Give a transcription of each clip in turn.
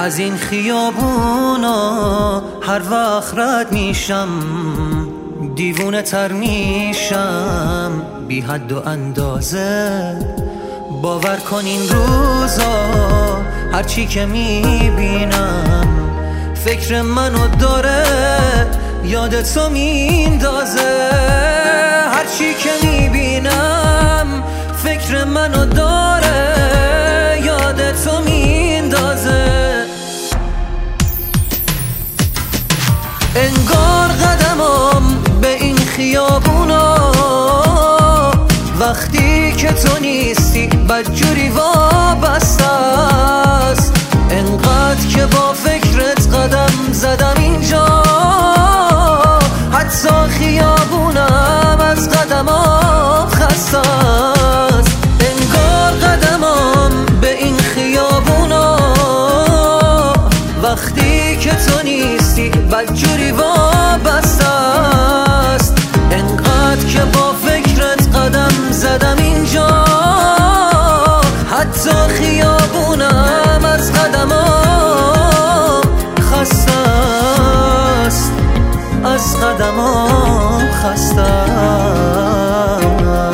از این خیابونا هر وقت رد میشم دیوونه تر میشم بی حد و اندازه. باور کن این روزا هرچی که میبینم فکر منو داره یاد تو میندازه. هرچی که میبینم فکر منو داره یاد تو میندازه. انگار قدمم به این خیابونا وقتی که تو نیستی بدجوری وابسته است. انقدر که با فکرت قدم زدم اینجا حتی خیابونم از قدمام خسته است. انگار قدمم به این خیابونا وقتی که تو نیستی بدجوری وابسته است. انقدر که با فکرت قدم زدم اینجا حتی خیابونم از قدمام خسته است. از قدمام خسته است.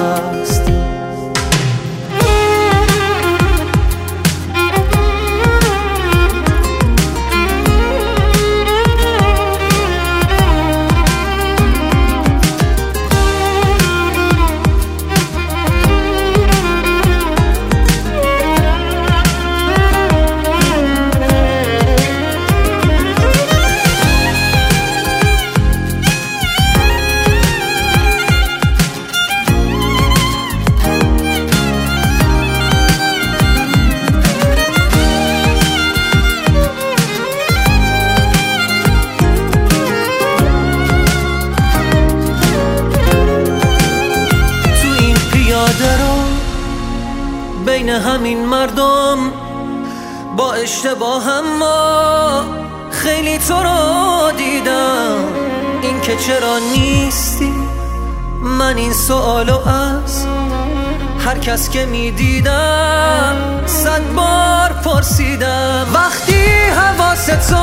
بین همین مردم با اشتباه ما خیلی تو رو دیدم. این که چرا نیستی من این سوالو از هر کس که میدیدم 100 بار پرسیدم. وقتی حواس تو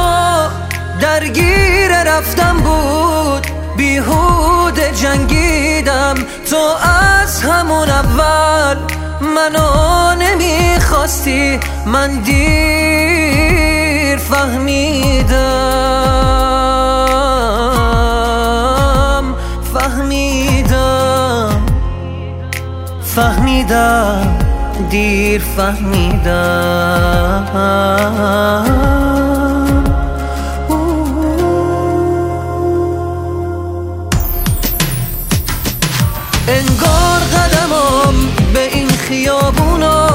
درگیر رفتم بود بیهوده جنگیدم. تو از همون اول منو نمیخواستی من دیر فهمیدم دیر فهمیدم. انگار قدمم به این خیابونا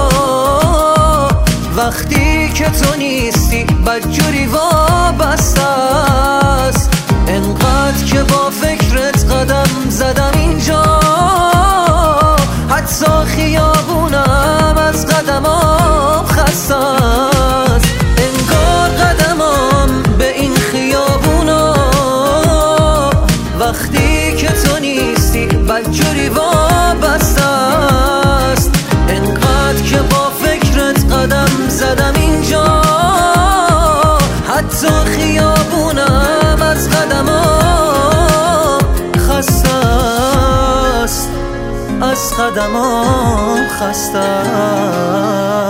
وقتی که تو نیستی بدجوری وابسته است. انقدر که با فکرت قدم زدم اینجا حتی خیابونم از قدمام خسته است. انگار قدمم به این خیابونا وقتی که تو نیستی بدجوری وابسته است. انقدر که با فکرت قدم زدم اینجا حتی خیابونم از قدمام خسته است. از قدمام خسته است.